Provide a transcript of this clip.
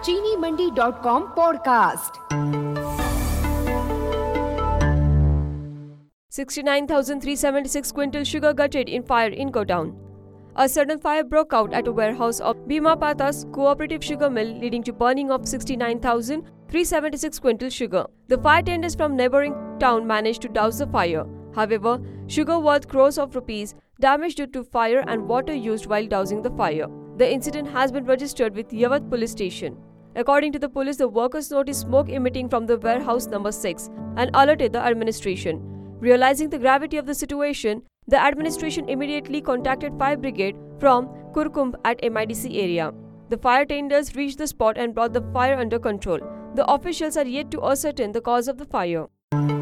cheenimandi.com podcast. 69,376 quintal sugar gutted in fire in Godown. A sudden fire broke out at a warehouse of Bhima Pata's cooperative sugar mill, leading to burning of 69,376 quintal sugar. The fire tenders from neighboring town managed to douse the fire. However, sugar worth crores of rupees damaged due to fire and water used while dousing the fire. The incident has been registered with Yavat police station. According to the police, the workers noticed smoke emitting from the warehouse number 6 and alerted the administration. Realizing the gravity of the situation, the administration immediately contacted Fire Brigade from Kurkumb at MIDC area. The fire tenders reached the spot and brought the fire under control. The officials are yet to ascertain the cause of the fire.